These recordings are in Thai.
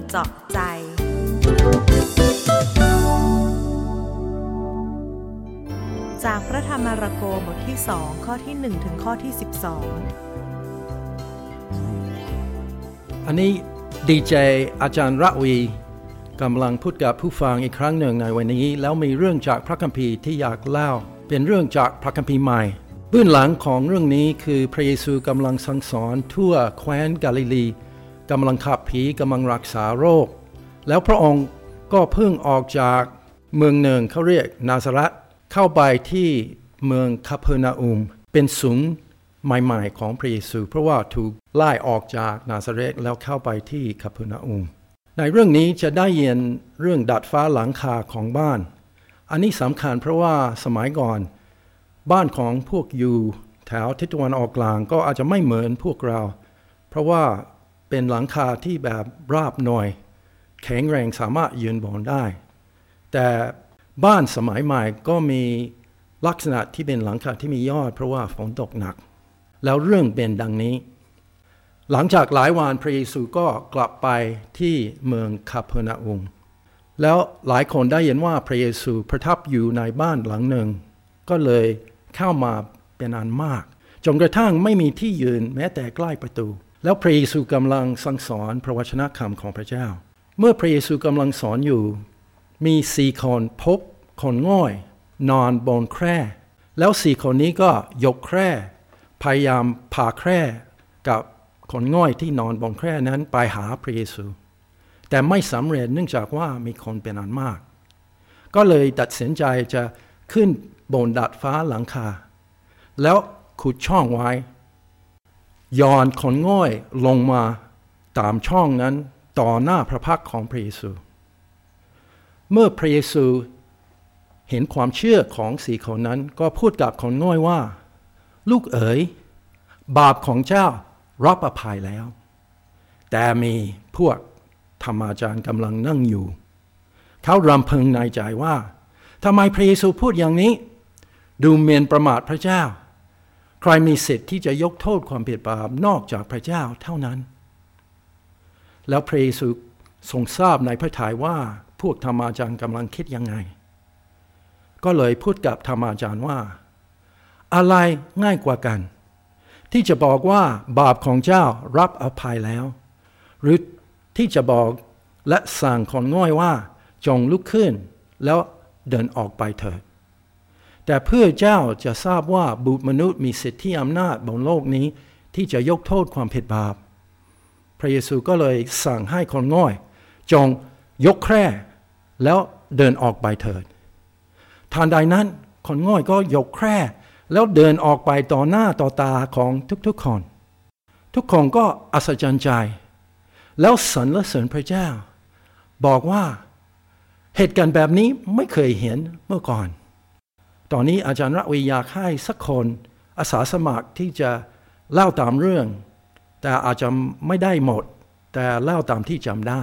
เจาะใจจากพระธรรมมาระโกบทที่2ข้อที่1ถึงข้อที่12 อันนี้ดีเจอาจารย์ระวีกำลังพูดกับผู้ฟังอีกครั้งหนึ่งในวันนี้แล้วมีเรื่องจากพระคัมภีร์ที่อยากเล่าเป็นเรื่องจากพระคัมภีร์ใหม่เบื้องหลังของเรื่องนี้คือพระเยซูกำลังสั่งสอนทั่วแคว้นกาลิลีกำลังขับผีกำลังรักษาโรคแล้วพระองค์ก็เพิ่งออกจากเมืองหนึ่งเขาเรียกนาซาเรตเข้าไปที่เมืองคาเปอร์นาอุมเป็นศูนย์ใหม่ๆของพระเยซูเพราะว่าถูกไล่ออกจากนาซาเรตแล้วเข้าไปที่คาเปอร์นาอุมในเรื่องนี้จะได้เรียนเรื่องดาดฟ้าหลังคาของบ้านอันนี้สำคัญเพราะว่าสมัยก่อนบ้านของพวกอยู่แถวทิศตะวันออกกลางก็อาจจะไม่เหมือนพวกเราเพราะว่าเป็นหลังคาที่แบบราบหน่อยแข็งแรงสามารถยืนบนได้แต่บ้านสมัยใหม่ก็มีลักษณะที่เป็นหลังคาที่มียอดเพราะว่าฝนตกหนักแล้วเรื่องเป็นดังนี้หลังจากหลายวันพระเยซูก็กลับไปที่เมืองคาเปอร์นาอุมแล้วหลายคนได้เห็นว่าพระเยซูประทับอยู่ในบ้านหลังหนึ่งก็เลยเข้ามาเป็นอันมากจนกระทั่งไม่มีที่ยืนแม้แต่ใกล้ประตูแล้วพระเยซูกำลังสั่งสอนพระวจนะคำของพระเจ้าเมื่อพระเยซูกำลังสอนอยู่มี4 คนพบคนง่อยนอนบนแคร่แล้ว4 คนนี้ก็ยกแคร่พยายามพาแคร่กับคนง่อยที่นอนบนแคร่นั้นไปหาพระเยซูแต่ไม่สำเร็จเนื่องจากว่ามีคนเป็นอันมากก็เลยตัดสินใจจะขึ้นบนดาดฟ้าหลังคาแล้วขุดช่องไว้ย้อนคนง่อยลงมาตามช่องนั้นต่อหน้าพระพักตร์ของพระเยซูเมื่อพระเยซูเห็นความเชื่อของ4 คนนั้นก็พูดกับคนง่อยว่าลูกเอ๋ยบาปของเจ้ารับอภัยแล้วแต่มีพวกธรรมาจารย์กำลังนั่งอยู่เขารำพึงในใจว่าทำไมพระเยซูพูดอย่างนี้ดูหมิ่นประมาทพระเจ้าใครมีสิทธิ์ที่จะยกโทษความผิดบาปนอกจากพระเจ้าเท่านั้นแล้วพระเยซูทรงทราบในพระทัยว่าพวกธรรมาจารย์กำลังคิดยังไงก็เลยพูดกับธรรมาจารย์ว่าอะไรง่ายกว่ากันที่จะบอกว่าบาปของเจ้ารับอภัยแล้วหรือที่จะบอกและสั่งคนง่อยว่าจงลุกขึ้นแล้วเดินออกไปเถิดแต่เพื่อเจ้าจะทราบว่าบุตรมนุษย์มีสิทธิอำนาจบนโลกนี้ที่จะยกโทษความผิดบาปพระเยซูก็เลยสั่งให้คนง่อยจงยกแคร่แล้วเดินออกไปเถิดทันใดนั้นคนง่อยก็ยกแคร่แล้วเดินออกไปต่อหน้าต่อตาของทุกๆคนทุกคนก็อัศจรรย์ใจแล้วสรรเสริญพระเจ้าบอกว่าเหตุการณ์แบบนี้ไม่เคยเห็นเมื่อก่อนตอนนี้อาจารย์ระวีอยากให้สักคนอาสาสมัครที่จะเล่าตามเรื่องแต่อาจจะไม่ได้หมดแต่เล่าตามที่จำได้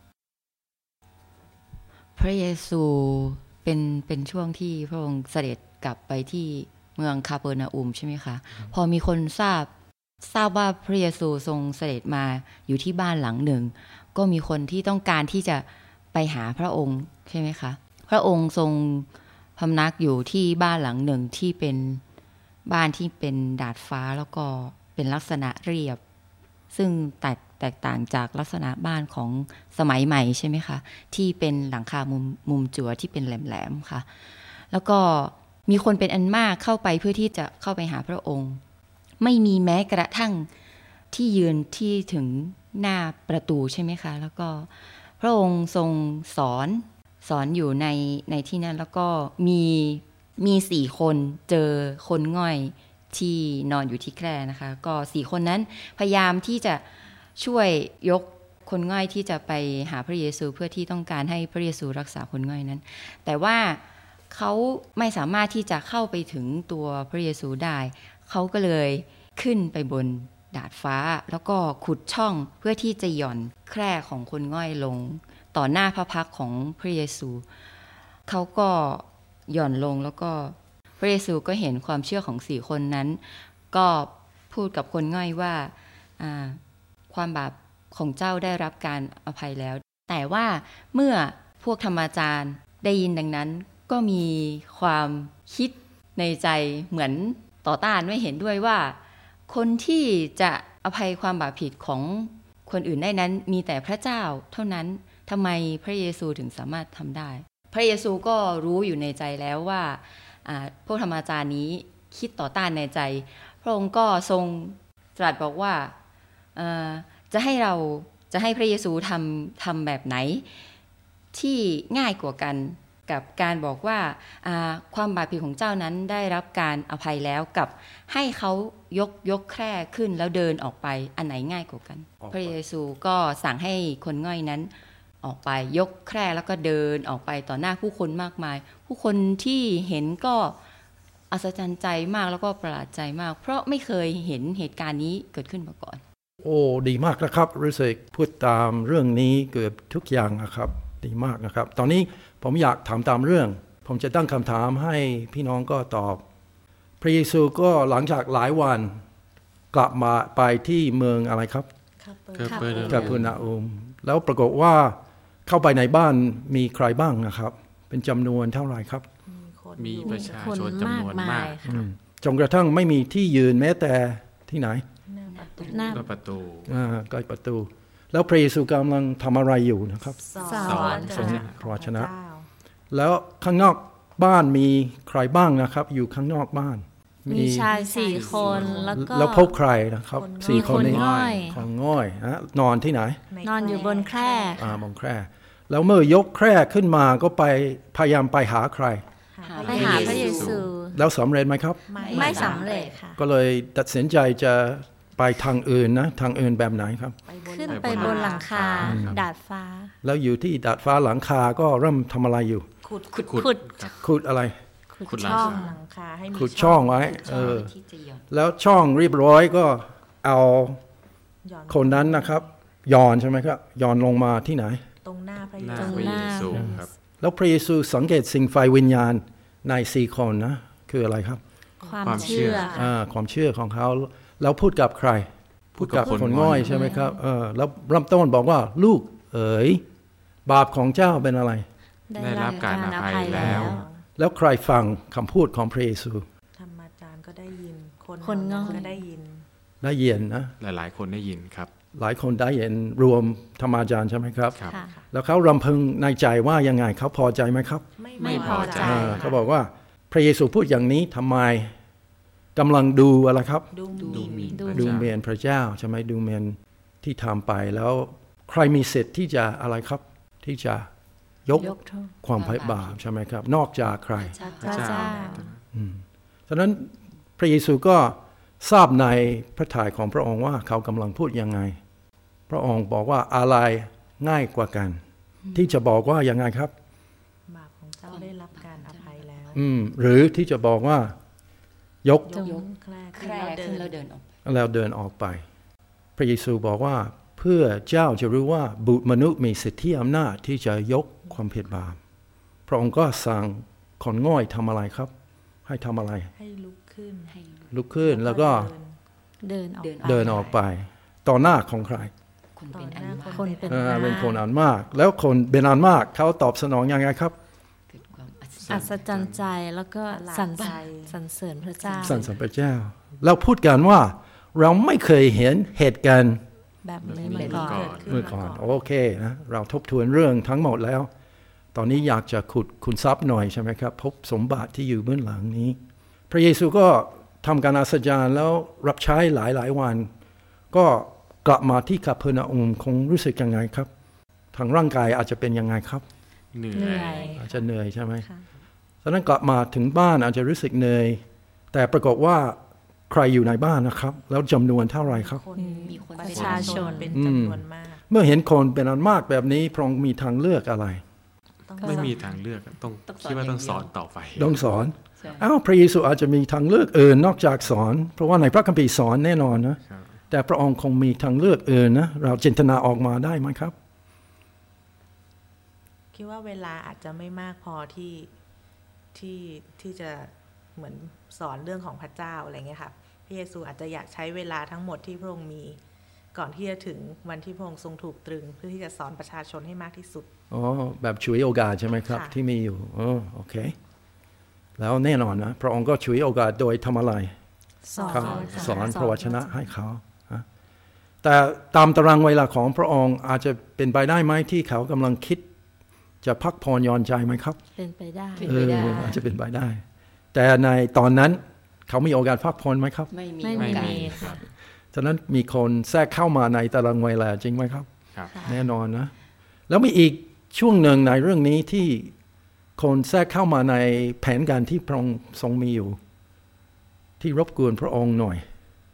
พระเยซูเป็นช่วงที่พระองค์เสด็จกลับไปที่เมืองคาเปอร์นาอุมใช่ไหมคะพอมีคนทราบว่าพระเยซูทรงเสด็จมาอยู่ที่บ้านหลังหนึ่งก็มีคนที่ต้องการที่จะไปหาพระองค์ใช่ไหมคะพระองค์ทรงพำนักอยู่ที่บ้านหลังหนึ่งที่เป็นบ้านที่เป็นดาดฟ้าแล้วก็เป็นลักษณะเรียบซึ่งแตกต่างจากลักษณะบ้านของสมัยใหม่ใช่ไหมคะที่เป็นหลังคามุมจั่วที่เป็นแหลมๆค่ะแล้วก็มีคนเป็นอันมากเข้าไปเพื่อที่จะเข้าไปหาพระองค์ไม่มีแม้กระทั่งที่ยืนที่ถึงหน้าประตูใช่ไหมคะแล้วก็พระองค์ทรงสอนอยู่ในที่นั้นแล้วก็มี4 คนเจอคนง่อยที่นอนอยู่ที่แคร่นะคะก็4 คนนั้นพยายามที่จะช่วยยกคนง่อยที่จะไปหาพระเยซูเพื่อที่ต้องการให้พระเยซูรักษาคนง่อยนั้นแต่ว่าเขาไม่สามารถที่จะเข้าไปถึงตัวพระเยซูได้เขาก็เลยขึ้นไปบนดาดฟ้าแล้วก็ขุดช่องเพื่อที่จะหย่อนแคร่ของคนง่อยลงต่อหน้าพระพักตร์ของพระเยซูเขาก็หย่อนลงแล้วก็พระเยซูก็เห็นความเชื่อของ4 คนนั้นก็พูดกับคนง่อยว่าความบาปของเจ้าได้รับการอภัยแล้วแต่ว่าเมื่อพวกธรรมาจารย์ได้ยินดังนั้นก็มีความคิดในใจเหมือนต่อต้านไม่เห็นด้วยว่าคนที่จะอภัยความบาปผิดของคนอื่นได้นั้นมีแต่พระเจ้าเท่านั้นทำไมพระเยซูถึงสามารถทำได้พระเยซูก็รู้อยู่ในใจแล้วว่าพวกธรรมาจารย์นี้คิดต่อต้านในใจพระองค์ก็ทรงตรัสบอกว่าจะให้พระเยซูทำแบบไหนที่ง่ายกว่ากันกับการบอกว่าความบาปผิดของเจ้านั้นได้รับการอภัยแล้วกับให้เขายกแคร่ขึ้นแล้วเดินออกไปอันไหนง่ายกว่ากันพระเยซูก็สั่งให้คนง่อยนั้นออกไปยกแคร่แล้วก็เดินออกไปต่อหน้าผู้คนมากมายผู้คนที่เห็นก็อัศจรรย์ใจมากแล้วก็ประหลาดใจมากเพราะไม่เคยเห็นเหตุการณ์นี้เกิดขึ้นมาก่อนโอ้ดีมากนะครับรู้สึกพูดตามเรื่องนี้เกือบทุกอย่างนะครับดีมากนะครับตอนนี้ผมอยากถามตามเรื่องผมจะตั้งคำถามให้พี่น้องก็ตอบพระเยซูก็หลังจากหลายวันกลับมาไปที่เมืองอะไรครับคาเปอร์นาอุมแล้วปรากฏว่าเข้าไปในบ้านมีใครบ้างนะครับเป็นจำนวนเท่าไหร่ครับมีประชาชนจำนวนมากจนกระทั่งไม่มีที่ยืนแม้แต่ที่ไหนหน้าประตูใกล้ประตูแล้วพระเยซูกำลังทำอะไรอยู่นะครับสอนพระวจนะแล้วข้างนอกบ้านมีใครบ้างนะครับอยู่ข้างนอกบ้านมีชาย4 คนแล้วพบใครนะครับ4 คนนี้คนง่อยนอนที่ไหนนอนอยู่บนแคร่บนแคร่แล้วเมื่อยกแคร่ขึ้นมาก็ไปพยายามไปหาใครไปหาพระเยซูแล้วสำเร็จไหมครับไม่สำเร็จค่ะก็เลยตัดสินใจจะไปทางอื่นนะทางอื่นแบบไหนครับขึ้นไปบนหลังคาดาดฟ้าแล้วอยู่ที่ดาดฟ้าหลังคาก็เริ่มทำอะไรอยู่ขุดอะไรขุดช่องหลังคาให้มีขุดช่องไว้แล้วช่องเรียบร้อยก็เอาคนนั้นนะครับย้อนใช่ไหมครับย้อนลงมาที่ไหนตรงหน้าพระเยซูครับแล้วพระเยซูสังเกตสิ่งไฟวิญญาณใน4 คนนะคืออะไรครับความเชื่อความเชื่อของเขาแล้วพูดกับใครพูดกับคนง่อยใช่ไหมครับแล้วเริ่มต้นบอกว่าลูกเอ๋ยบาปของเจ้าเป็นอะไรได้รับการอภัยแล้วใครฟังคำพูดของพระเยซูธรรมาจารย์ก็ได้ยินคนง่อยก็ได้ยินนะหลายคนได้ยินครับหลายคนได้ยินรวมธรรมาจารย์ใช่ไหมครับแล้วเขารำพึงในใจว่ายังไงเขาพอใจไหมครับไม่พอใจเขาบอกว่าพระเยซูพูดอย่างนี้ทำไมกำลังดูอะไรครับดูเมนพระเจ้าใช่ไหมดูเมนที่ทำไปแล้วใครมีสิทธิ์ที่จะอะไรครับที่จะยกความบาปใช่ไหมครับนอกจากใครพระเจ้าฉะนั้นพระเยซูก็ทราบในพระทัยของพระองค์ว่าเขากำลังพูดยังไงพระองค์บอกว่าอะไรง่ายกว่ากันที่จะบอกว่ายังไงครับบาปของเจ้าได้รับการอภัยแล้วหรือที่จะบอกว่ายกแคร่ขึ้นแล้วเดินออกไปพระเยซูบอกว่าเพื่อเจ้าจะรู้ว่าบุตรมนุษย์มีสิทธิอำนาจที่จะยกความผิดบาปพระองค์ก็สั่งคนง่อยทำอะไรครับให้ทำอะไรให้ลุกขึ้นแล้วก็เดินออกไปต่อหน้าของใครคนเป็นอันมากเป็นคนอันมากแล้วคนเป็นอันมากเขาตอบสนองยังไงครับอัศจรรย์ใจแล้วก็สรรเสริญพระเจ้าสรรเสริญพระเจ้าแล้วพูดกันว่าเราไม่เคยเห็นเหตุการณ์แบบนี้เมื่อก่อนโอเคนะเราทบทวนเรื่องทั้งหมดแล้วตอนนี้อยากจะขุดคุณทรัพย์หน่อยใช่ไหมครับพบสมบัติที่อยู่เบื้องหลังนี้พระเยซูก็ทำการอัศจรรย์แล้วรับใช้หลายวันก็กลับมาที่คาเปอร์นาอุมคงรู้สึกยังไงครับทางร่างกายอาจจะเป็นยังไงครับเหนื่อยอาจจะเหนื่อยใช่ไหมฉะนั้นกลับมาถึงบ้านอาจจะรู้สึกเหนื่อยแต่ปรากฏว่าใครอยู่ในบ้านนะครับแล้วจำนวนเท่าไหร่ครับมีประชาชนเป็นจำนวนมากเมื่อเห็นคนเป็นอันมากแบบนี้พระองค์มีทางเลือกอะไรไม่มีทางเลือกต้องคิดว่าต้องสอนต่อไปต้องสอนพระเยซูอาจจะมีทางเลือกอื่นนอกจากสอนเพราะว่าในพระคัมภีร์สอนแน่นอนนะแต่พระองค์คงมีทางเลือกอื่นนะเราจินตนาออกมาได้ไหมครับคิดว่าเวลาอาจจะไม่มากพอที่จะเหมือนสอนเรื่องของพระเจ้าอะไรเงี้ยค่ะพระเยซูอาจจะอยากใช้เวลาทั้งหมดที่พระองค์มีก่อนที่จะถึงวันที่พระองค์ทรงถูกตรึงเพื่อที่จะสอนประชาชนให้มากที่สุดอ๋อแบบฉวยโอกาสใช่ไหมครับที่มีอยู่โอเคแล้วแน่นอนนะพระองค์ก็ฉวยโอกาสโดยทำอะไรสอนพระวจนะให้เขาแต่ตามตารางเวลาของพระองค์อาจจะเป็นไปได้ไหมที่เขากำลังคิดจะพักผ่อนหย่อนใจไหมครับเป็นไปได้อาจจะเป็นไปได้แต่ในตอนนั้นเขามีโอกาสพักผ่อนไหมครับไม่มีครับฉะนั้นมีคนแทรกเข้ามาในตารางเวลาจริงไหมครับแน่นอนนะแล้วมีอีกช่วงหนึ่งในเรื่องนี้ที่คนแทรกเข้ามาในแผนการที่พระองค์ทรงมีอยู่ที่รบกวนพระองค์หน่อย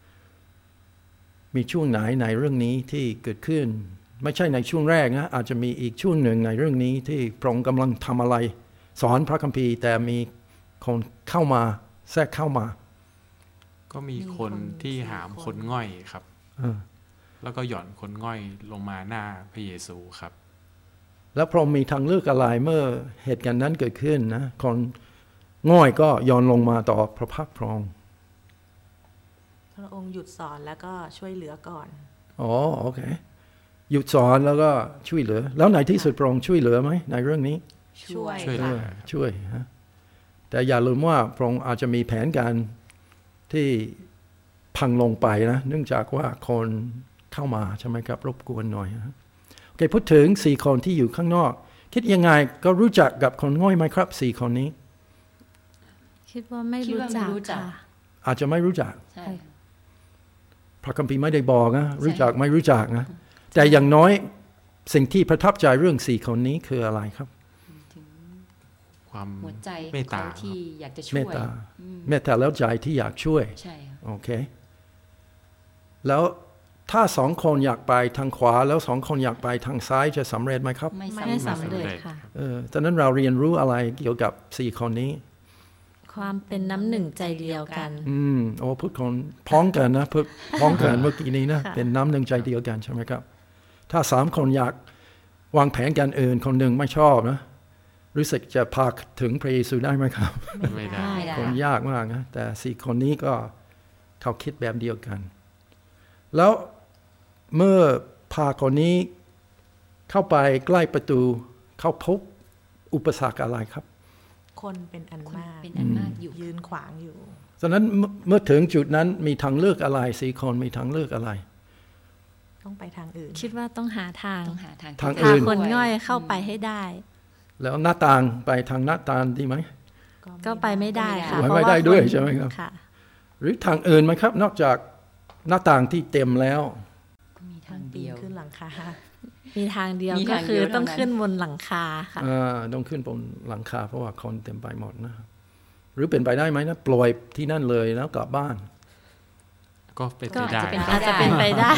มีช่วงไหนในเรื่องนี้ที่เกิดขึ้นไม่ใช่ในช่วงแรกนะอาจจะมีอีกช่วงหนึ่งในเรื่องนี้ที่พระองค์กำลังทำอะไรสอนพระคัมภีร์แต่มีคนเข้ามาแทรกเข้ามาก็มีคนที่หามคนง่อยครับแล้วก็หย่อนคนง่อยลงมาหน้าพระเยซูครับแล้วพระองค์มีทางเลือกอะไรเมื่อเหตุการณ์นั้นเกิดขึ้นนะคนง่อยก็ย่อนลงมาต่อพระพักพระองค์พระองค์หยุดสอนแล้วก็ช่วยเหลือก่อนอ๋อโอเคหยุดสอนแล้วก็ช่วยเหลือแล้วในที่สุดพระองค์ช่วยเหลือไหมในเรื่องนี้ช่วยฮะแต่อย่าลืมว่าพระองค์อาจจะมีแผนการที่พังลงไปนะเนื่องจากว่าคนเข้ามาใช่ไหมครับรบกวนหน่อยนะโอเคพูดถึง4คนที่อยู่ข้างนอกคิดยังไงก็รู้จักกับคนง่อยไหมครับ4คนนี้คิดว่าไม่รู้จักค่ะอาจจะไม่รู้จักพระคัมภีร์ไม่ได้บอกนะรู้จักไม่รู้จักนะแต่อย่างน้อยสิ่งที่ประทับใจเรื่อง4คนนี้คืออะไรครับความหัวใจเมตตาที่อยากจะช่วยเมตตาแล้วใจที่อยากช่วยใช่โอเคแล้วถ้า2คนอยากไปทางขวาแล้ว2คนอยากไปทางซ้ายจะสำเร็จไหมครับไม่สำเร็จค่ะตอนนั้นเราเรียนรู้อะไรเกี่ยวกับ4คนนี้ความเป็นน้ำหนึ่งใจเดียวกันโอ้พูดคนพ้องกันนะพูดพ้องกันเมื่อกี้นี้นะเป็นน้ำหนึ่งใจเดียวกันใช่ไหมครับถ้า3คนอยากวางแผนการอื่นคนหนึ่งไม่ชอบนะรู้สึกจะพาถึงพระเยซูได้ไหมครับไม่ได้คนยากมากนะแต่4คนนี้ก็เขาคิดแบบเดียวกันแล้วเมื่อพาคนนี้เข้าไปใกล้ประตูเขาพบอุปสรรคอะไรครับคนเป็นอันมากอยู่ยืนขวางอยู่ฉะนั้นเมื่อถึงจุดนั้นมีทางเลือกอะไร4คนมีทางเลือกอะไรต้องไปทางอื่นคิดว่าต้องหาทางอื่นคนง่อยเข้าไปให้ได้แล้วหน้าต่างไปทางหน้าต่างดีไหมก็ไปไม่ได้ค่ะไม่ได้ด้วยใช่ไหมครับหรือทางอื่นไหมครับนอกจากหน้าต่างที่เต็มแล้วมีทางเดียวขึ้นหลังคามีทางเดียวก็คือต้องขึ้นบนหลังคาค่ะต้องขึ้นบนหลังคาเพราะว่าคนเต็มไปหมดนะหรือเป็นไปได้ไหมนะปล่อยที่นั่นเลยแล้วกลับบ้านก็เป็นไปได้อาจจะเป็นไปได้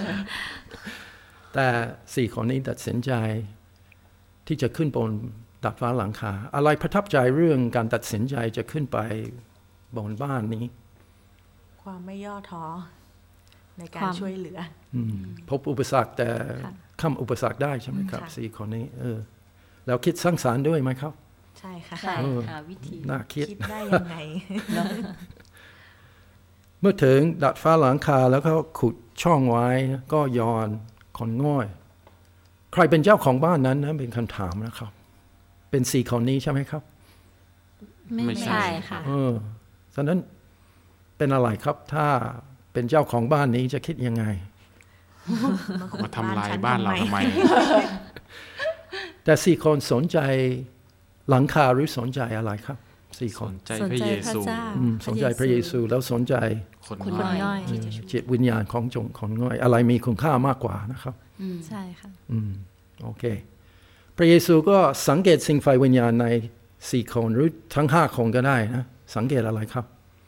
แต่4คนนี้ตัดสินใจที่จะขึ้นบนดาดฟ้าหลังคาอะไรประทับใจเรื่องการตัดสินใจจะขึ้นไปบนบ้านนี้ความไม่ย่อท้อในการช่วยเหลือพบอุปสรรคแต่ข้ามอุปสรรคได้ใช่ไหมครับ4คนนี้แล้วคิดสร้างสรรค์ด้วยไหมครับใช่ค่ะหาวิธีน่าคิดได้ยังไงเมื่อถึงดาดฟ้าหลังคาแล้วก็ขุดช่องไว้ก็ย้อนคนง่อยใครเป็นเจ้าของบ้านนั้นนะเป็นคำถามนะครับเป็น4คนนี้ใช่ไหมครับไม่ใช่ค่ะฉะนั้นเป็นอะไรครับถ้าเป็นเจ้าของบ้านนี้จะคิดยังไงมาทำลายบ้านเราทำไมแต่4คนสนใจหลังคาหรือสนใจอะไรครับ4คนใจพระเยซูสนใจพระเยซูแล้วสนใจคนง่อยจิตวิญญาณของคนง่อยอะไรมีคุณค่ามากกว่านะครับใช่ค่ะโอเคพระเยซูก็สังเกตสิ่งฝ่ายวิญญาณใน4คนหรือทั้ง5คนก็ได้นะสังเกตอะไรครับ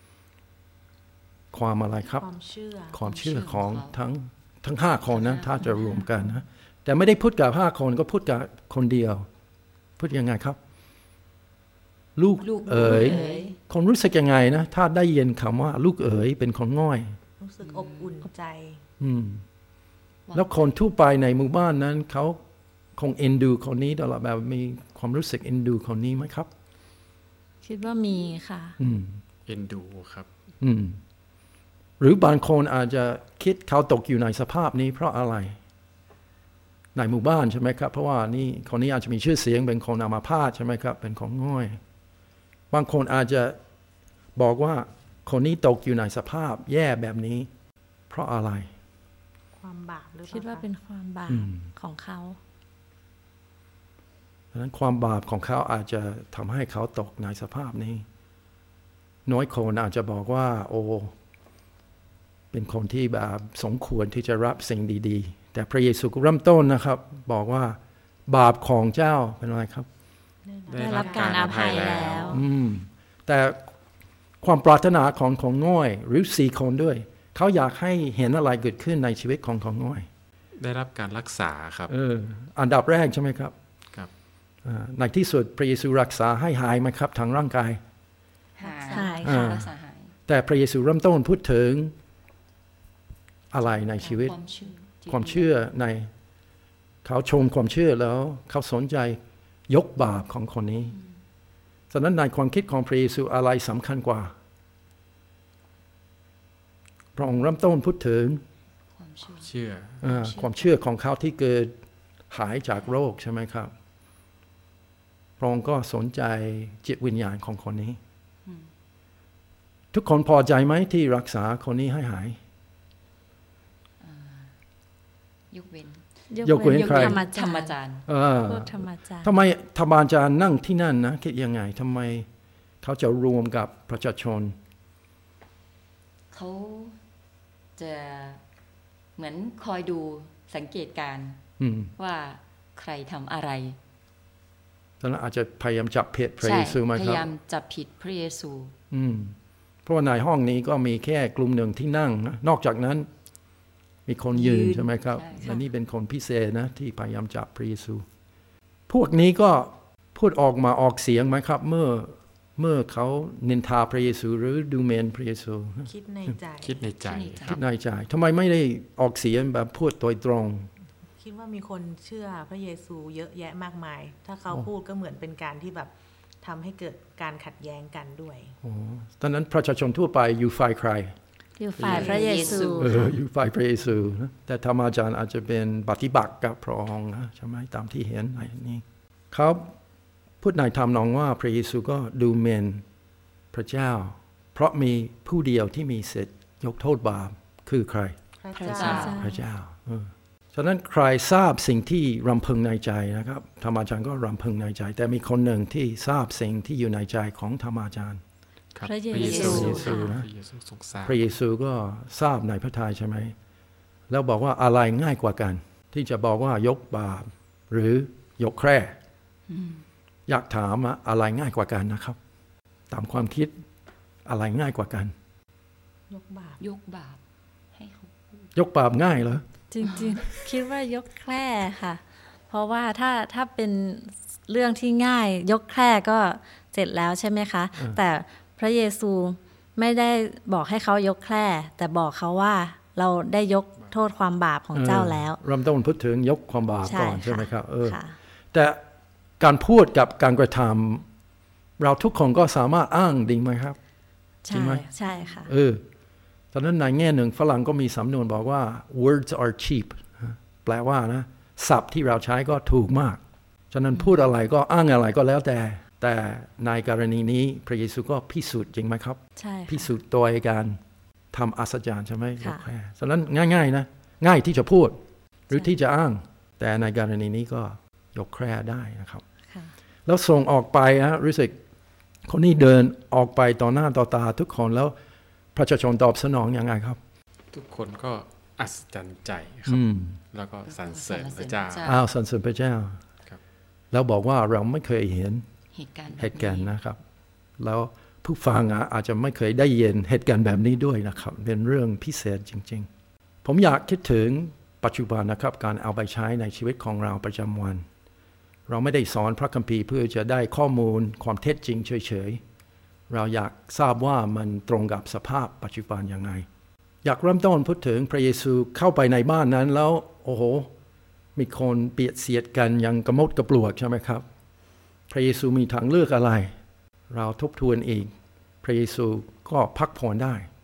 ความอะไรครับความเชื่อของทั้ง5คนนะถ้าจะรวมกันนะแต่ไม่ได้พูดกับ5คนก็พูดกับคนเดียวพูดยังไงครับลูกเอ๋ยคนรู้สึกยังไงนะถ้าได้ยินคำว่าลูกเอ๋ยเป็นคนง่อยรู้สึกอบอุ่นใจแล้วคนทั่วไปในหมู่บ้านนั้นเขาคงเอ็นดูคนนี้ตลอดแบบมีความรู้สึกเอ็นดูคนนี้ไหมครับคิดว่ามีค่ะเอ็นดูครับหรือบางคนอาจจะคิดเขาตกอยู่ในสภาพนี้เพราะอะไรในหมู่บ้านใช่ไหมครับเพราะว่านี่คนนี้อาจจะมีชื่อเสียงเป็นคนอัมพาตใช่ไหมครับเป็นของง่อยบางคนอาจจะบอกว่าคนนี้ตกอยู่ในสภาพแย่แบบนี้เพราะอะไรความบาปหรือเปล่าคิดว่าเป็นความบาปของเขาดังนั้นความบาปของเขาอาจจะทำให้เขาตกในสภาพนี้น้อยคนอาจจะบอกว่าโอ้เป็นคนที่แบบสมควรที่จะรับสิ่งดีๆแต่พระเยซูเริ่มต้นนะครับบอกว่าบาปของเจ้าเป็นอะไรครับได้รับการอภัยแล้วแต่ความปรารถนาของง่อยหรือ4คนด้วยเขาอยากให้เห็นอะไรเกิดขึ้นในชีวิตของง่อยได้รับการรักษาครับอันดับแรกใช่ไหมครับครับในที่สุดพระเยซูรักษาให้หายไหมครับทางร่างกายหายค่ะรักษาหายแต่พระเยซูเริ่มต้นพูดถึงอะไรในชีวิตความเชื่อในเขาชมความเชื่อแล้วเขาสนใจยกบาปของคนนี้ฉะนั้นในความคิดของพระเยซูอะไรสำคัญกว่าพระองค์เริ่มต้นพูดถึงความเชื่อของเขาที่เกิดหายจากโรคใช่ไหมครับพระองค์ก็สนใจจิตวิญญาณของคนนี้ทุกคนพอใจไหมที่รักษาคนนี้ให้หายยกเว้นใครธรรมจารย์ทำไมธรรมจารย์นั่งที่นั่นนะคิดยังไงทำไมเขาจะรวมกับประชาชนเขาจะเหมือนคอยดูสังเกตการว่าใครทำอะไรตอนนั้นอาจจะพยายามจับผิดพระเยซูไหมครับพยายามจับผิดพระเยซูเพราะว่าในห้องนี้ก็มีแค่กลุ่มหนึ่งที่นั่งนะนอกจากนั้นมีคนยืนใช่ไหมครับและนี่เป็นคนพิเศษนะที่พยายามจับพระเยซูพวกนี้ก็พูดออกเสียงไหมครับเมื่อเขานินทาพระเยซูหรือดูหมิ่นพระเยซูคิดในใจทำไมไม่ได้ออกเสียงแบบพูดโดยตรงคิดว่ามีคนเชื่อพระเยซูเยอะแยะมากมายถ้าเขาพูดก็เหมือนเป็นการที่แบบทำให้เกิดการขัดแย้งกันด้วยตอนนั้นประชาชนทั่วไปอยู่ฝ่ายใครอยู่ฝ่ายพระเยซูอยู่ฝ่ายพระเยซูนะแต่ธรรมจารย์อาจจะเป็นปฏิบัติกับพระองค์นะใช่ไหมตามที่เห็นในนี้เขาพูดในธรรมนองว่าพระเยซูก็ดูหมิ่นพระเจ้าเพราะมีผู้เดียวที่มีสิทธิ์ยกโทษบาปคือใครพระเจ้าฉะนั้นใครทราบสิ่งที่รำพึงในใจนะครับธรรมจารย์ก็รำพึงในใจแต่มีคนหนึ่งที่ทราบสิ่งที่อยู่ในใจของธรรมจารย์พระเยซูนะพระเยซูก็ทราบในพระทัยใช่ไหมแล้วบอกว่าอะไรง่ายกว่ากันที่จะบอกว่ายกบาปหรือยกแคร่อยากถามอะไรง่ายกว่ากันนะครับตามความคิดอะไรง่ายกว่ากันยกบาปให้เขายกบาปง่ายเหรอจริงๆคิดว่ายกแคร่ค่ะเพราะว่าถ้าเป็นเรื่องที่ง่ายยกแคร่ก็เสร็จแล้วใช่ไหมคะแต่พระเยซูไม่ได้บอกให้เขายกแคร่แต่บอกเขาว่าเราได้ยกโทษความบาปของเจ้าแล้วเริ่มต้นพูดถึงยกความบาปก่อนใช่ไหมครับแต่การพูดกับการกระทำเราทุกคนก็สามารถอ้างดีไหมครับใช่ไหมใช่ค่ะตอนนั้นในแง่หนึ่งฝรั่งก็มีสำนวนบอกว่า words are cheap แปลว่านะศัพท์ที่เราใช้ก็ถูกมากฉะนั้นพูดอะไรก็อ้างอะไรก็แล้วแต่ในกรณีนี้พระเยซูก็พิสูจน์จริงไหมครับใช่พิสูจน์โดยการทำอัศจรรย์ใช่ไหมยกแคร่ฉะนั้นง่ายๆนะง่ายที่จะพูดหรือที่จะอ้างแต่ในกรณีนี้ก็ยกแคร่ได้นะครับแล้วส่งออกไปรู้สึกคนนี้เดินออกไปต่อหน้าต่อตาทุกคนแล้วประชาชนตอบสนองยังไงครับทุกคนก็อัศจรรย์ใจครับแล้วก็สรรเสริญพระเจ้าสรรเสริญพระเจ้าแล้วบอกว่าเราไม่เคยเห็นเหตุการณ์นะครับแล้วผู้ฟังอาจจะไม่เคยได้ยินเหตุการณ์แบบนี้ด้วยนะครับเป็นเรื่องพิเศษจริงๆผมอยากคิดถึงปัจจุบันนะครับการเอาไปใช้ในชีวิตของเราประจำวันเราไม่ได้สอนพระคัมภีร์เพื่อจะได้ข้อมูลความเท็จจริงเฉยๆเราอยากทราบว่ามันตรงกับสภาพปัจจุบันยังไงอยากเริ่มต้นพูดถึงพระเยซูเข้าไปในบ้านนั้นแล้วโอ้โหมีคนเบียดเสียดกันยังกระมดกระปลวกใช่ไหมครับพระเยซูมีทางเลือกอะไรเราทบทวนอีกพระเยซูก็พักผ่อนได้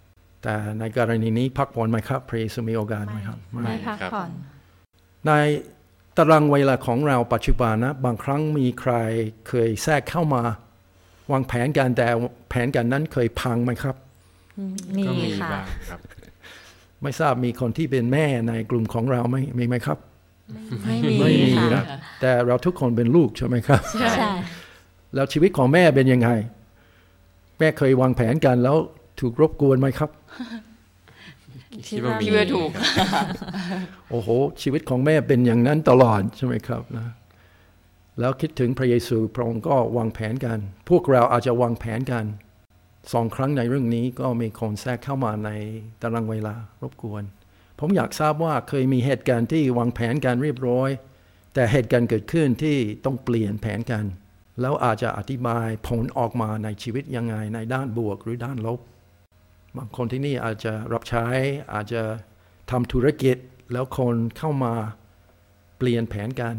แต่ในกรณีนี้พักผ่อนไหมครับพระเยซูมีโอกาสไหมครับไม่พักผ่อนในตารางเวลาของเราปัจจุบันนะบางครั้งมีใครเคยแทรกเข้ามาวางแผนกันแต่แผนกันนั้นเคยพังไหมครับมีค่ะไม่ทราบมีคนที่เป็นแม่ในกลุ่มของเรามีไหมครับไม่มีนะแต่เราทุกคนเป็นลูกใช่ไหมครับใช่แล้วชีวิตของแม่เป็นยังไงแม่เคยวางแผนกันแล้วถูกรบกวนไหมครับคิดว่าถูกโอ้โหชีวิตของแม่เป็นอย่างนั้นตลอดใช่ไหมครับนะแล้วคิดถึงพระเยซูพระองค์ก็วางแผนกันพวกเราอาจจะวางแผนกัน2 ครั้งในเรื่องนี้ก็มีคนแทรกเข้ามาในตารางเวลารบกวนผมอยากทราบว่าเคยมีเหตุการณ์ที่วางแผนกันเรียบร้อยแต่เหตุการณ์เกิดขึ้นที่ต้องเปลี่ยนแผนกันแล้วอาจจะอธิบายผลออกมาในชีวิตยังไงในด้านบวกหรือด้านลบบางคนที่นี่อาจจะรับใช้อาจจะทำธุรกิจแล้วคนเข้ามาเปลี่ยนแผนกัน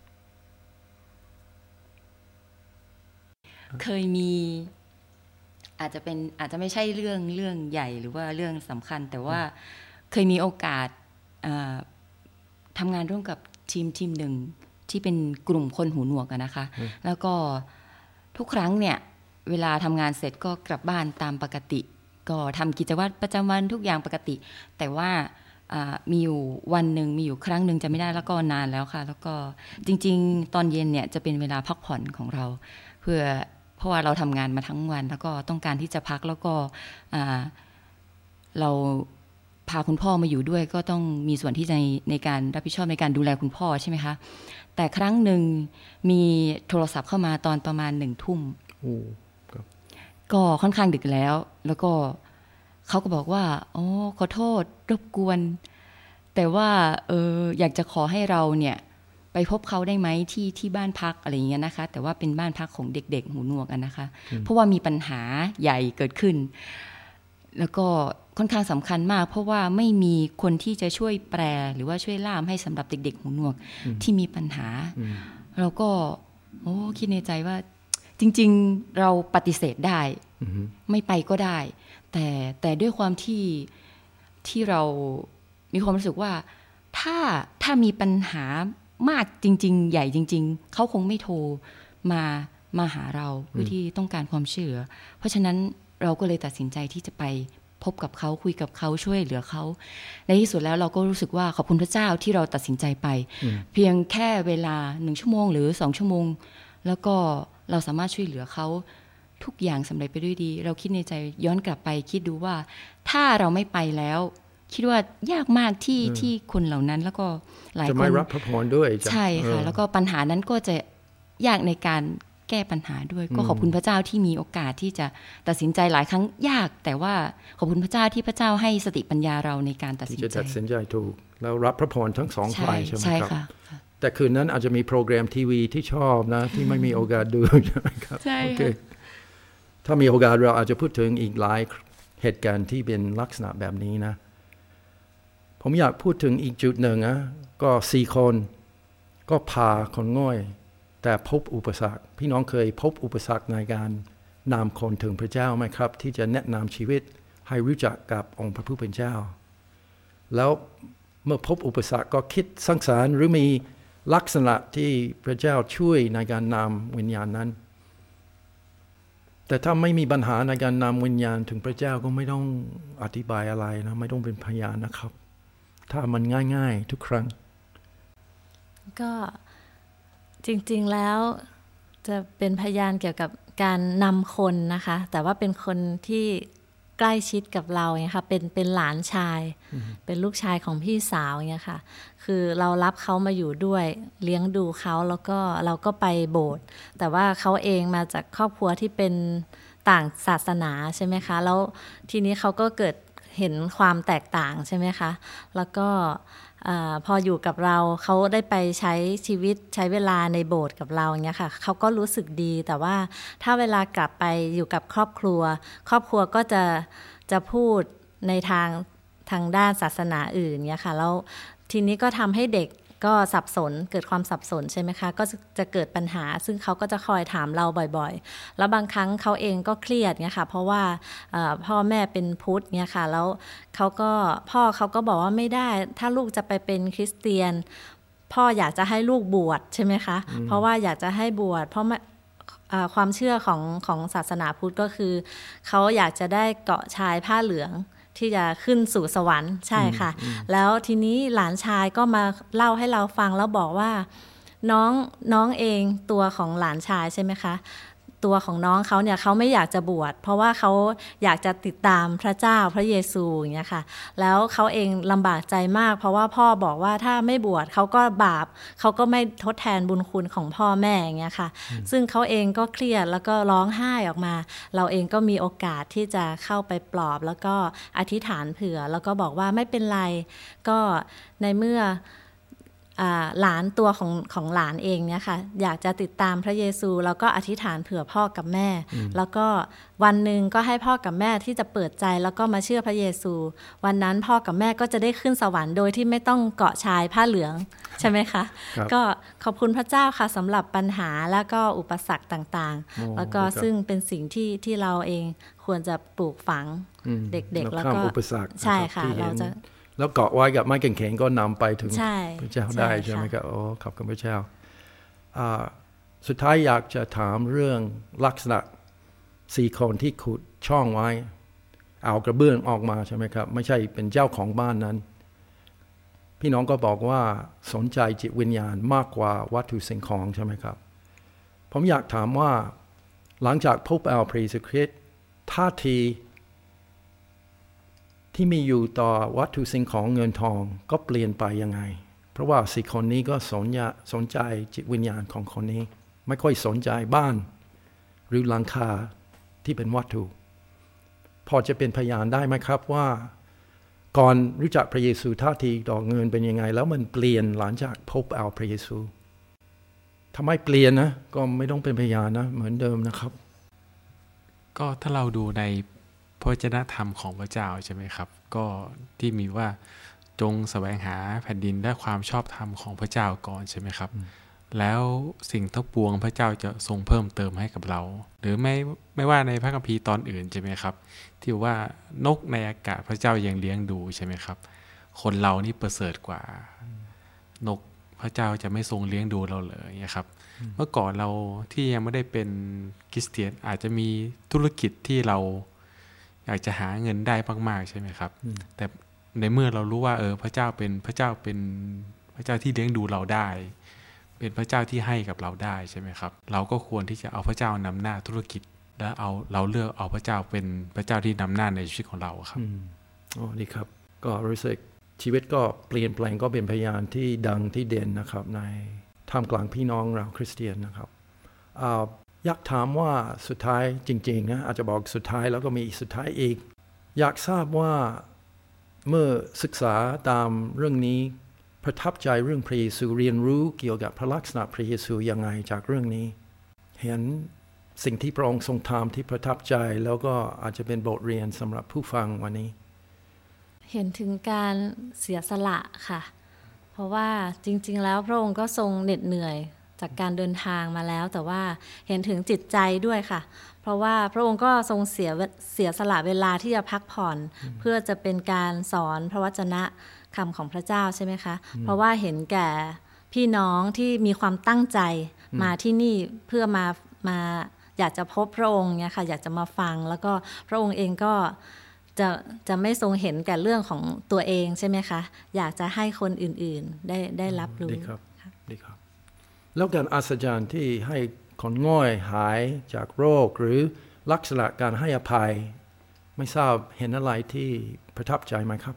เคยมีอาจจะไม่ใช่เรื่องใหญ่หรือว่าเรื่องสำคัญแต่ว่าเคยมีโอกาสทำงานร่วมกับทีมหนึ่งที่เป็นกลุ่มคนหูหนวกนะคะแล้วก็ทุกครั้งเนี่ยเวลาทำงานเสร็จก็กลับบ้านตามปกติก็ทำกิจวัตรประจำวันทุกอย่างปกติแต่ว่ามีอยู่วันหนึ่งมีอยู่ครั้งหนึ่งจะไม่ได้แล้วก็นานแล้วค่ะแล้วก็จริงๆตอนเย็นเนี่ยจะเป็นเวลาพักผ่อนของเราเพราะว่าเราทำงานมาทั้งวันแล้วก็ต้องการที่จะพักแล้วก็เราพาคุณพ่อมาอยู่ด้วยก็ต้องมีส่วนที่ในการรับผิดชอบในการดูแลคุณพ่อใช่ไหมคะแต่ครั้งหนึ่งมีโทรศัพท์เข้ามาตอนประมาณ1 ทุ่มก็ค่อนข้างดึกแล้วก็เขาก็บอกว่าอ๋อขอโทษรบกวนแต่ว่าอยากจะขอให้เราเนี่ยไปพบเขาได้ไหมที่บ้านพักอะไรอย่างเงี้ยนะคะแต่ว่าเป็นบ้านพักของเด็กๆหูหนวกกันนะคะเพราะว่ามีปัญหาใหญ่เกิดขึ้นแล้วก็ค่อนข้างสำคัญมากเพราะว่าไม่มีคนที่จะช่วยแปลหรือว่าช่วยล่ามให้สำหรับเด็กๆหูหนวกที่มีปัญหาเราก็คิดในใจว่าจริงๆเราปฏิเสธได้ไม่ไปก็ได้แต่ด้วยความที่เรามีความรู้สึกว่าถ้ามีปัญหามากจริงๆใหญ่จริงๆเขาคงไม่โทรมาหาเราเพื่อที่ต้องการความช่วยเหลือเพราะฉะนั้นเราก็เลยตัดสินใจที่จะไปพบกับเขาคุยกับเขาช่วยเหลือเขาในที่สุดแล้วเราก็รู้สึกว่าขอบคุณพระเจ้าที่เราตัดสินใจไปเพียงแค่เวลา1 ชั่วโมงหรือ2 ชั่วโมงแล้วก็เราสามารถช่วยเหลือเขาทุกอย่างสำเร็จไปด้วยดีเราคิดในใจย้อนกลับไปคิดดูว่าถ้าเราไม่ไปแล้วคิดว่ายากมากที่คนเหล่านั้นแล้วก็หลายคนจะไม่รับพระพรด้วยใช่ค่ะแล้วก็ปัญหานั้นก็จะยากในการแก้ปัญหาด้วยก็ขอบคุณพระเจ้าที่มีโอกาสที่จะตัดสินใจหลายครั้งยากแต่ว่าขอบคุณพระเจ้าที่พระเจ้าให้สติปัญญาเราในการตัดสินใจที่จะตัดสินใจถูกแล้วรับพระพรทั้ง2 ฝ่ายใช่ไหมครับใช่ค่ะแต่คืนนั้นอาจจะมีโปรแกรมทีวีที่ชอบนะที่ไม่มีโอกาสดูใช่ไหมครับใช่ค่ะถ้ามีโอกาสเราอาจจะพูดถึงอีกหลายเหตุการณ์ที่เป็นลักษณะแบบนี้นะผมอยากพูดถึงอีกจุดหนึ่งนะก็4 คนก็พาคนง่อยแต่พบอุปสรรคพี่น้องเคยพบอุปสรรคในการนำคนถึงพระเจ้าไหมครับที่จะแนะนำชีวิตให้รู้จักกับองค์พระผู้เป็นเจ้าแล้วเมื่อพบอุปสรรคก็คิดสร้างสรรค์หรือมีลักษณะที่พระเจ้าช่วยในการนำวิญญาณนั้นแต่ถ้าไม่มีปัญหาในการนำวิญญาณถึงพระเจ้าก็ไม่ต้องอธิบายอะไรนะไม่ต้องเป็นพยานนะครับถ้ามันง่ายๆทุกครั้งก็จริงๆแล้วจะเป็นพยานเกี่ยวกับการนำคนนะคะแต่ว่าเป็นคนที่ใกล้ชิดกับเราไงค่ะเป็นหลานชายเป็นลูกชายของพี่สาวเงี้ยค่ะคือเรารับเขามาอยู่ด้วยเลี้ยงดูเขาแล้วก็เราก็ไปโบสถ์แต่ว่าเขาเองมาจากครอบครัวที่เป็นต่างศาสนาใช่ไหมคะแล้วทีนี้เขาก็เกิดเห็นความแตกต่างใช่ไหมคะแล้วก็พออยู่กับเราเขาได้ไปใช้ชีวิตใช้เวลาในโบสถ์กับเราอย่างเงี้ยค่ะเขาก็รู้สึกดีแต่ว่าถ้าเวลากลับไปอยู่กับครอบครัวก็จะพูดในทางด้านศาสนาอื่นเงี้ยค่ะแล้วทีนี้ก็ทำให้เด็กก็สับสนเกิดความสับสนใช่ไหมคะก็จะเกิดปัญหาซึ่งเขาก็จะคอยถามเราบ่อยๆแล้วบางครั้งเขาเองก็เครียดเนี่ยค่ะเพราะว่าพ่อแม่เป็นพุทธเนี่ยค่ะแล้วพ่อเขาก็บอกว่าไม่ได้ถ้าลูกจะไปเป็นคริสเตียนพ่ออยากจะให้ลูกบวชใช่ไหมคะเพราะว่าอยากจะให้บวชเพราะความเชื่อของศาสนาพุทธก็คือเขาอยากจะได้เกาะชายผ้าเหลืองที่จะขึ้นสู่สวรรค์ใช่ค่ะแล้วทีนี้หลานชายก็มาเล่าให้เราฟังแล้วบอกว่าน้องเองตัวของหลานชายใช่ไหมคะตัวของน้องเขาเนี่ยเขาไม่อยากจะบวชเพราะว่าเขาอยากจะติดตามพระเจ้าพระเยซูอย่างเงี้ยค่ะแล้วเขาเองลำบากใจมากเพราะว่าพ่อบอกว่าถ้าไม่บวชเขาก็บาปเขาก็ไม่ทดแทนบุญคุณของพ่อแม่อย่างเงี้ยค่ะซึ่งเขาเองก็เครียดแล้วก็ร้องไห้ออกมาเราเองก็มีโอกาสที่จะเข้าไปปลอบแล้วก็อธิษฐานเผื่อแล้วก็บอกว่าไม่เป็นไรก็ในเมื่อหลานตัวของหลานเองเนี่ยค่ะอยากจะติดตามพระเยซูแล้วก็อธิษฐานเผื่อพ่อกับแม่แล้วก็วันหนึ่งก็ให้พ่อกับแม่ที่จะเปิดใจแล้วก็มาเชื่อพระเยซูวันนั้นพ่อกับแม่ก็จะได้ขึ้นสวรรค์โดยที่ไม่ต้องเกาะชายผ้าเหลืองใช่ไหมคะก็ขอบคุณพระเจ้าค่ะสำหรับปัญหาแล้วก็อุปสรรคต่างๆแล้วก็ซึ่งเป็นสิ่งที่เราเองควรจะปลูกฝังเด็กๆแล้วก็อุปสรรคใช่ค่ะเราจะแล้วเกาะไว้กับไม้กางเขนก็นำไปถึงพระเจ้าได้ใช่ไหมครับโอ้ขอบคุณพระเจ้าสุดท้ายอยากจะถามเรื่องลักษณะ4 คนที่ขุดช่องไว้เอากระเบื้องออกมาใช่ไหมครับไม่ใช่เป็นเจ้าของบ้านนั้นพี่น้องก็บอกว่าสนใจจิตวิญญาณมากกว่าวัตถุสิ่งของใช่ไหมครับผมอยากถามว่าหลังจากพบพระเยซูคริสต์ท่าทีที่มีอยู่ต่อวัตถุสิ่งของเงินทองก็เปลี่ยนไปยังไงเพราะว่า4 คนนี้ก็สนใจจิตวิญญาณของคนนี้ไม่ค่อยสนใจบ้านหรือหลังคาที่เป็นวัตถุพอจะเป็นพยานได้ไหมครับว่าก่อนรู้จักพระเยซูท่าทีต่อเงินเป็นยังไงแล้วมันเปลี่ยนหลังจากพบพระเยซูถ้าไม่เปลี่ยนนะก็ไม่ต้องเป็นพยานนะเหมือนเดิมนะครับก็ถ้าเราดูในพระวจนะธรรมของพระเจ้าใช่ไหมครับก็ที่มีว่าจงแสวงหาแผ่นดินและความชอบธรรมของพระเจ้าก่อนใช่ไหมครับแล้วสิ่งทั้งปวงพระเจ้าจะทรงเพิ่มเติมให้กับเราหรือไม่ว่าในพระคัมภีร์ตอนอื่นใช่ไหมครับที่ว่านกในอากาศพระเจ้ายังเลี้ยงดูใช่ไหมครับคนเรานี่ประเสริฐกว่านกพระเจ้าจะไม่ทรงเลี้ยงดูเราเลยนะครับเมื่อก่อนเราที่ยังไม่ได้เป็นคริสเตียนอาจจะมีธุรกิจที่เราอยากจะหาเงินได้มากๆใช่ไหมครับแต่ในเมื่อเรารู้ว่าพระเจ้าเป็นพระเจ้าที่เลี้ยงดูเราได้เป็นพระเจ้าที่ให้กับเราได้ใช่ไหมครับเราก็ควรที่จะเอาพระเจ้านำหน้าธุรกิจและเราเลือกเอาพระเจ้าเป็นพระเจ้าที่นำหน้าในชีวิตของเราครับอ๋อดีครับก็รู้สึกชีวิตก็เปลี่ยนแปลงก็เป็นพยานที่ดังที่เด่นนะครับในท่ามกลางพี่น้องเราคริสเตียนนะครับอยากถามว่าสุดท้ายจริงๆนะอาจจะบอกสุดท้ายแล้วก็มีสุดท้ายอีกอยากทราบว่าเมื่อศึกษาตามเรื่องนี้ประทับใจเรื่องพระเยซูเรียนรู้เกี่ยวกับพระลักษณะพระเยซูยังไงจากเรื่องนี้เห็นสิ่งที่พระองค์ทรงทำที่ประทับใจแล้วก็อาจจะเป็นบทเรียนสำหรับผู้ฟังวันนี้เห็นถึงการเสียสละค่ะเพราะว่าจริงๆแล้วพระองค์ก็ทรงเหน็ดเหนื่อยจากการเดินทางมาแล้วแต่ว่าเห็นถึงจิตใจด้วยค่ะเพราะว่าพระองค์ก็ทรงเสียสละเวลาที่จะพักผ่อนเพื่อจะเป็นการสอนพระวจนะคำของพระเจ้าใช่ไหมคะเพราะว่าเห็นแก่พี่น้องที่มีความตั้งใจมาที่นี่เพื่อมาอยากจะพบพระองค์เนี่ยค่ะอยากจะมาฟังแล้วก็พระองค์เองก็จะไม่ทรงเห็นแก่เรื่องของตัวเองใช่ไหมคะอยากจะให้คนอื่นๆได้รับรู้ดีครับดีครับแล้วการอัศจรรย์ที่ให้คนง่อยหายจากโรคหรือลักษณะการให้อภัยไม่ทราบเห็นอะไรที่ประทับใจไหมครับ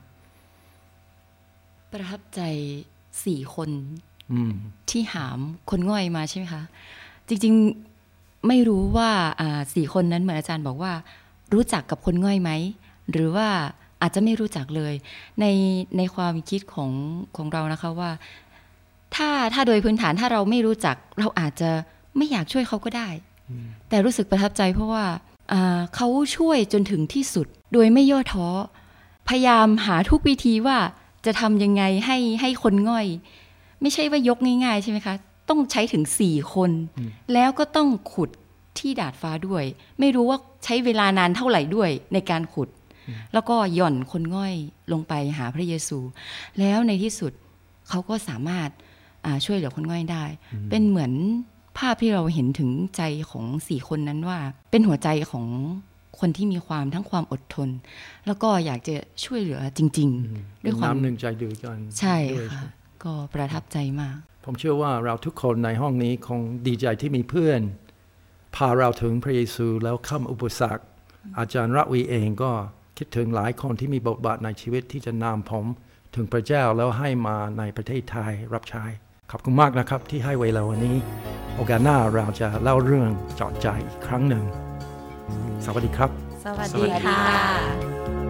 ประทับใจ4 คนที่หามคนง่อยมาใช่ไหมคะจริงๆไม่รู้ว่า4 คนนั้นเหมือนอาจารย์บอกว่ารู้จักกับคนง่อยไหมหรือว่าอาจจะไม่รู้จักเลยในความคิดของเรานะคะว่าถ้าโดยพื้นฐานถ้าเราไม่รู้จักเราอาจจะไม่อยากช่วยเขาก็ได้แต่รู้สึกประทับใจเพราะว่าเขาช่วยจนถึงที่สุดโดยไม่ย่อท้อพยายามหาทุกวิธีว่าจะทำยังไงให้คนง่อยไม่ใช่ว่ายกง่ายๆใช่ไหมคะต้องใช้ถึง4 คนแล้วก็ต้องขุดที่ดาดฟ้าด้วยไม่รู้ว่าใช้เวลานานเท่าไหร่ด้วยในการขุดแล้วก็หย่อนคนง่อยลงไปหาพระเยซูแล้วในที่สุดเขาก็สามารถช่วยเหลือคนง่อยได้เป็นเหมือนภาพที่เราเห็นถึงใจของ4 คนนั้นว่าเป็นหัวใจของคนที่มีความทั้งความอดทนแล้วก็อยากจะช่วยเหลือจริงๆด้วยความน้ำหนึ่งใจเดียวกันใช่ค่ะก็ประทับใจมากผมเชื่อว่าเราทุกคนในห้องนี้คงดีใจที่มีเพื่อนพาเราถึงพระเยซูแล้วข้ามอุปสรรคอาจารย์ระวีเองก็คิดถึงหลายคนที่มีบทบาทในชีวิตที่จะนำผมถึงพระเจ้าแล้วให้มาในประเทศไทยรับใช้ขอบคุณมากนะครับที่ให้เวลาวันนี้โอกาสหน้าเราจะเล่าเรื่องเจาะใจอีกครั้งหนึ่งสวัสดีครับสวัสดีค่ะ